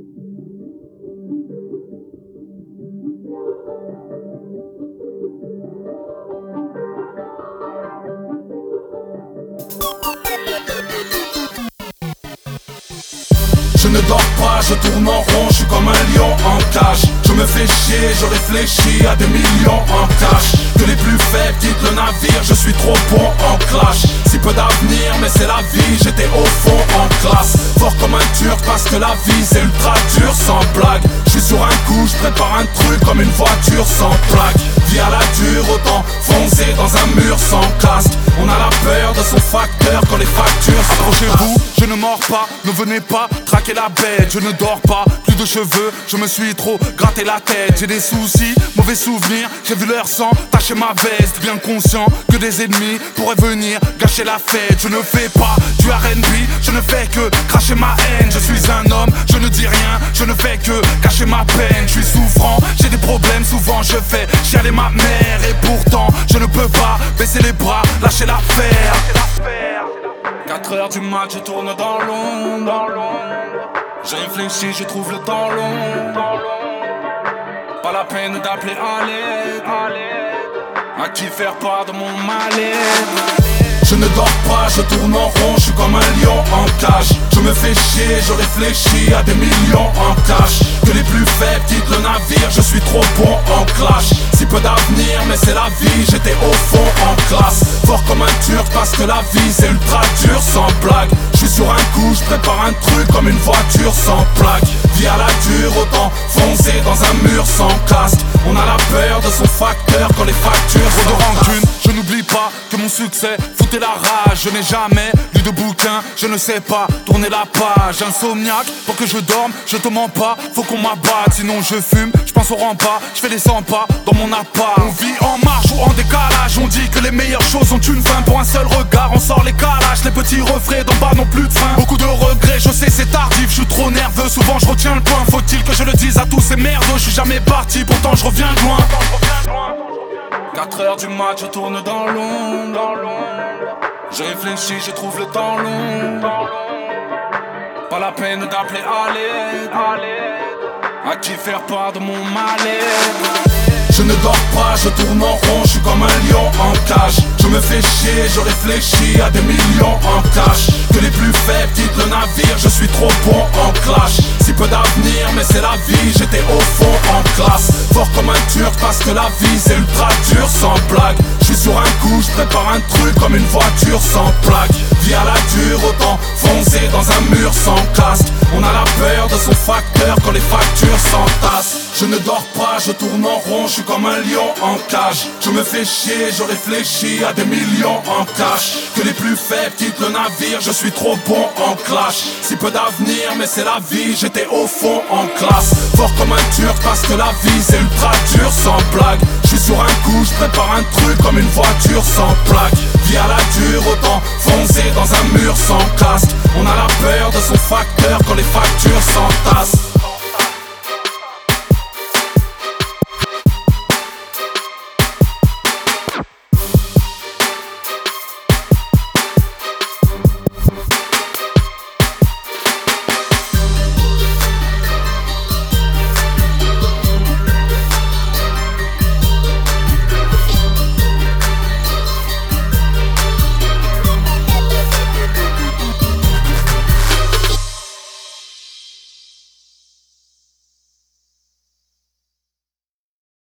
Je ne dors pas, je tourne en rond, je suis comme un lion en cage. Je me fais chier, je réfléchis à des millions en cash. Que les plus faibles quittent le navire, je suis trop bon en clash. Si peu d'avenir, mais c'est la vie, j'étais au fond en classe. Fort comme un turc parce que la vie c'est ultra dur sans blague. Je suis sur un coup, je prépare un truc comme une voiture sans plaque. Vie à la dure, autant foncer dans un mur sans casque. On a la peur de son facteur quand les factures sont Approchez-vous, je ne mords pas, ne venez pas traquer la bête. Je ne dors pas, plus de cheveux, je me suis trop gratté la tête. J'ai des soucis, mauvais souvenirs, j'ai vu leur sang tacher ma veste. Bien conscient que des ennemis pourraient venir gâcher la fête. Je ne fais pas du R&B, je ne fais que cracher ma haine. Je suis un homme, je ne dis rien, je ne fais que cacher ma peine. Je suis souffrant, j'ai des problèmes, souvent je fais chialer ma mère. Et pourtant, je ne peux pas baisser les bras, lâcher l'affaire. 4 heures du mat, je tourne dans l'ombre. J'ai réfléchi, je trouve le temps long. Pas la peine d'appeler à l'aide. À qui faire part de mon mal-être? Je ne dors pas, je tourne en rond, je suis comme un lion en cage. Je me fais chier, je réfléchis à des millions en cash. Que les plus faibles quittent le navire, je suis trop bon en clash. Si peu d'avenir, mais c'est la vie, j'étais au fond en classe. Fort comme un turc parce que la vie c'est ultra dur sans blague. Je suis sur un coup, je prépare un truc comme une voiture sans plaque. Vie à la dure, autant foncer dans un mur sans casque. On a la peur de son facteur quand les factures sont Trop de rancune, je n'oublie pas que mon succès foutait la rage. Je n'ai jamais lu de bouquin, je ne sais pas tourner la page. Insomniaque, pour que je dorme, je te mens pas, faut qu'on m'abatte. Sinon je fume, je pense au rempart, je fais les 100 pas dans mon appart. On vit en marche ou en décalage, on dit que les meilleures choses ont une fin. Pour un seul regard, on sort les calages, les petits refrains d'en bas n'ont plus de fin. Beaucoup de regrets, je sais c'est tardif, je suis trop nerveux, souvent je retiens le point. Faut-il que je le dise à tous ces merdeux, je suis jamais parti, pourtant je reviens de loin. 4 heures du mat, je tourne dans l'ombre. J'ai réfléchi, je trouve le temps long. Pas la peine d'appeler à l'aide. À qui faire part de mon mal-être? Je ne dors pas, je tourne en rond, je suis comme un lion en cage. Je me fais chier, je réfléchis à des millions en cash. Que les plus faibles quittent le navire, je suis trop bon en clash. Si peu d'avenir, mais c'est la vie, j'étais au fond en classe. Fort comme un turc parce que la vie c'est ultra dur sans blague. Je suis sur un coup, je prépare un truc comme une voiture sans plaque. Vie à la dure, autant foncer dans un mur sans casque. On a la peur de son facteur quand les factures s'entassent. Je ne dors pas, je tourne en rond, je suis comme un lion en cage. Je me fais chier, je réfléchis à des millions en cash. Que les plus faibles quittent le navire, je suis trop bon en clash. Si peu d'avenir, mais c'est la vie, j'étais au fond en classe. Fort comme un turc parce que la vie c'est ultra dur sans blague. Je suis sur un coup, je prépare un truc comme une voiture sans plaque. Vie à la dure, autant foncer dans un mur sans casque. On a la peur de son facteur quand les factures s'entassent.